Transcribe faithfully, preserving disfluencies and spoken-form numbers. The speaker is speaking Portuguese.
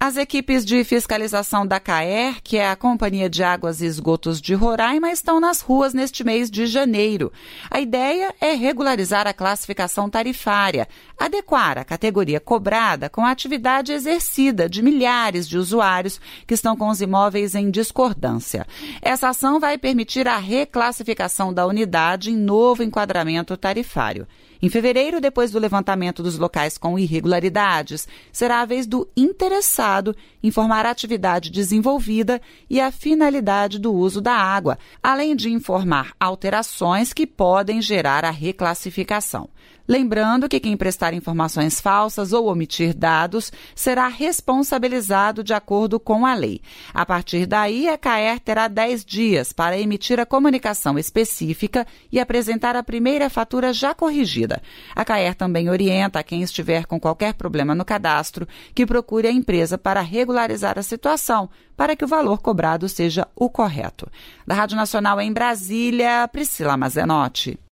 As equipes de fiscalização da CAER, que é a Companhia de Águas e Esgotos de Roraima, estão nas ruas neste mês de janeiro. A ideia é regularizar a classificação tarifária, adequar a categoria cobrada com a atividade exercida de milhares de usuários que estão com os imóveis em discordância. Essa ação vai permitir a reclassificação da unidade em novo enquadramento tarifário. Em fevereiro, depois do levantamento dos locais com irregularidades, será a vez do interessado informar a atividade desenvolvida e a finalidade do uso da água, além de informar alterações que podem gerar a reclassificação. Lembrando que quem prestar informações falsas ou omitir dados será responsabilizado de acordo com a lei. A partir daí, a CAER terá dez dias para emitir a comunicação específica e apresentar a primeira fatura já corrigida. A CAER também orienta a quem estiver com qualquer problema no cadastro que procure a empresa para regularizar a situação, para que o valor cobrado seja o correto. Da Rádio Nacional em Brasília, Priscila Mazenotti.